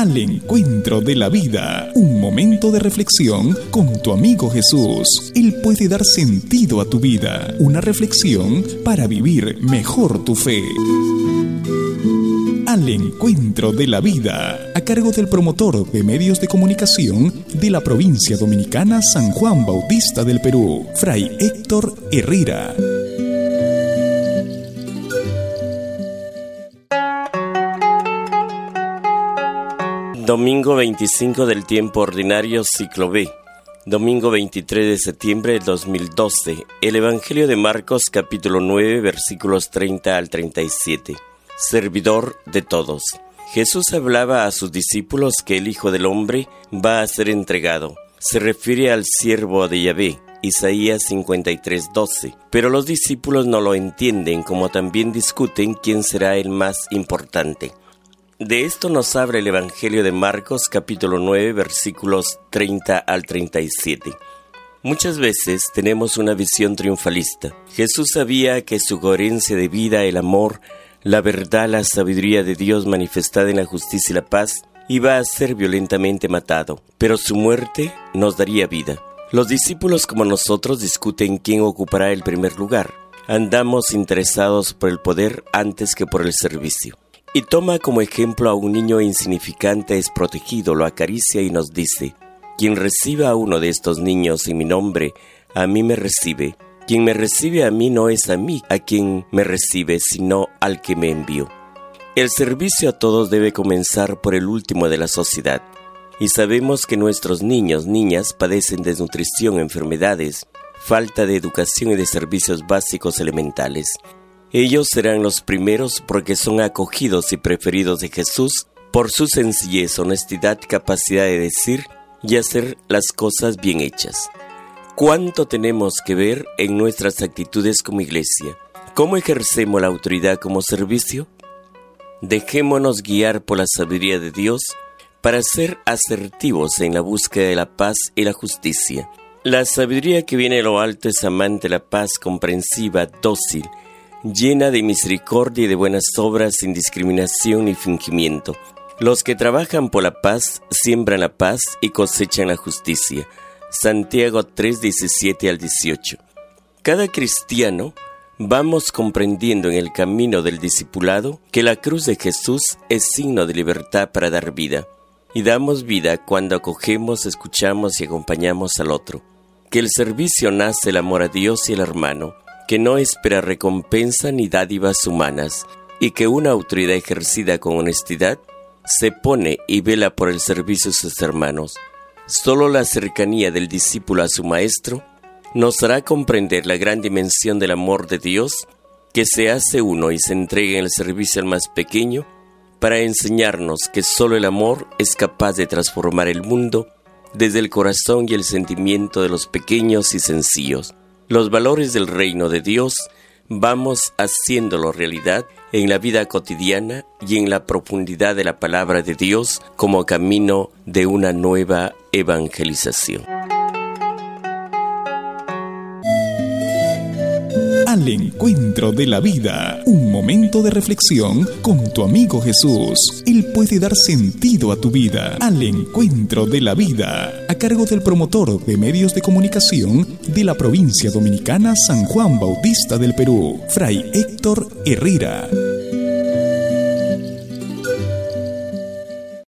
Al encuentro de la vida, un momento de reflexión con tu amigo Jesús. Él puede dar sentido a tu vida, una reflexión para vivir mejor tu fe. Al encuentro de la vida, a cargo del promotor de medios de comunicación de la provincia dominicana San Juan Bautista del Perú, Fray Héctor Herrera. Domingo 25 del tiempo ordinario, ciclo B. Domingo 23 de septiembre del 2012. El Evangelio de Marcos, capítulo 9, versículos 30 al 37. Servidor de todos. Jesús hablaba a sus discípulos que el Hijo del Hombre va a ser entregado. Se refiere al siervo de Yahvé, Isaías 53:12. Pero los discípulos no lo entienden, como también discuten quién será el más importante. De esto nos habla el Evangelio de Marcos, capítulo 9, versículos 30 al 37. Muchas veces tenemos una visión triunfalista. Jesús sabía que su coherencia de vida, el amor, la verdad, la sabiduría de Dios manifestada en la justicia y la paz, iba a ser violentamente matado, pero su muerte nos daría vida. Los discípulos, como nosotros, discuten quién ocupará el primer lugar. Andamos interesados por el poder antes que por el servicio. Y toma como ejemplo a un niño insignificante desprotegido, lo acaricia y nos dice: quien reciba a uno de estos niños en mi nombre, a mí me recibe. Quien me recibe a mí no es a mí a quien me recibe, sino al que me envió. El servicio a todos debe comenzar por el último de la sociedad. Y sabemos que nuestros niños, niñas padecen desnutrición, enfermedades, falta de educación y de servicios básicos elementales. Ellos serán los primeros porque son acogidos y preferidos de Jesús por su sencillez, honestidad, capacidad de decir y hacer las cosas bien hechas. ¿Cuánto tenemos que ver en nuestras actitudes como iglesia? ¿Cómo ejercemos la autoridad como servicio? Dejémonos guiar por la sabiduría de Dios para ser asertivos en la búsqueda de la paz y la justicia. La sabiduría que viene de lo alto es amante de la paz, comprensiva, dócil, llena de misericordia y de buenas obras, sin discriminación ni fingimiento. Los que trabajan por la paz siembran la paz y cosechan la justicia. Santiago 3, 17 al 18. Cada cristiano vamos comprendiendo en el camino del discipulado que la cruz de Jesús es signo de libertad para dar vida. Y damos vida cuando acogemos, escuchamos y acompañamos al otro. Que el servicio nace del amor a Dios y al hermano, que no espera recompensa ni dádivas humanas, y que una autoridad ejercida con honestidad se pone y vela por el servicio de sus hermanos. Solo la cercanía del discípulo a su maestro nos hará comprender la gran dimensión del amor de Dios, que se hace uno y se entrega en el servicio al más pequeño, para enseñarnos que solo el amor es capaz de transformar el mundo desde el corazón y el sentimiento de los pequeños y sencillos. Los valores del reino de Dios vamos haciéndolo realidad en la vida cotidiana y en la profundidad de la palabra de Dios como camino de una nueva evangelización. Al encuentro de la vida, un momento de reflexión con tu amigo Jesús. Él puede dar sentido a tu vida. Al encuentro de la vida, a cargo del promotor de medios de comunicación de la provincia dominicana San Juan Bautista del Perú, Fray Héctor Herrera.